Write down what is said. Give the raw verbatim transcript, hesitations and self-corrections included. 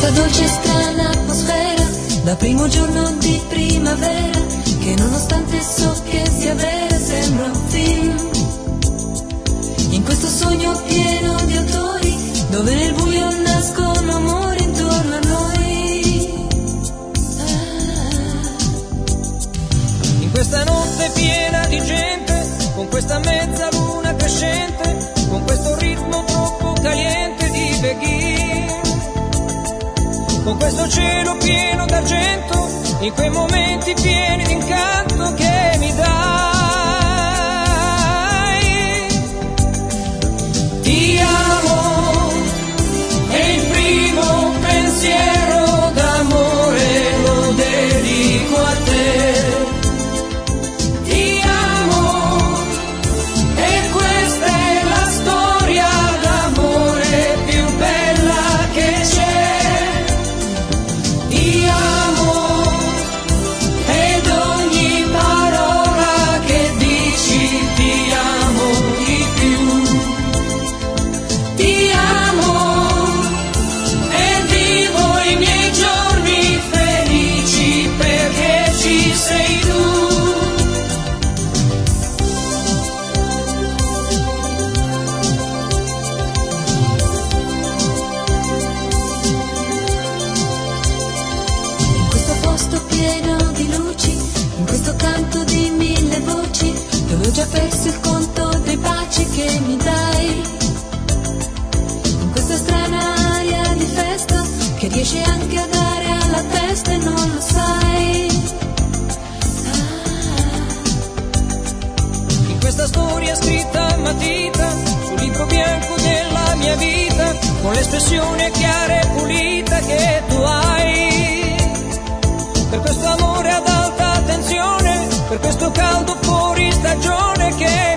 questa dolce e strana atmosfera da primo giorno di primavera, che nonostante so che sia vera sembra un film. In questo sogno pieno di autori, dove nel buio nascono amori intorno a noi. Ah. In questa notte piena di gente, con questa mezzaluna crescente, con questo ritmo troppo caliente di Beghin, con questo cielo pieno d'argento, in quei momenti pieni d'incanto che mi dai. Ti amo, è il primo pensiero d'amore, lo dedico a te. Ti amo, e questa è la storia d'amore più bella che c'è. Ti amo, ed ogni parola che dici ti amo di più. Ti amo, e vivo i miei giorni felici perché ci sei tu. In questo posto pieno di luci, in questo canto di mille voci, dove ho già perso il conto dei baci che mi dai. In questa strana aria di festa, che riesci anche a dare alla testa e non lo sai. Ah. In questa storia scritta a matita, sul libro bianco della mia vita, con l'espressione chiara e pulita che tu hai. Per questo amore ad alta tensione, per questo caldo fuori stagione che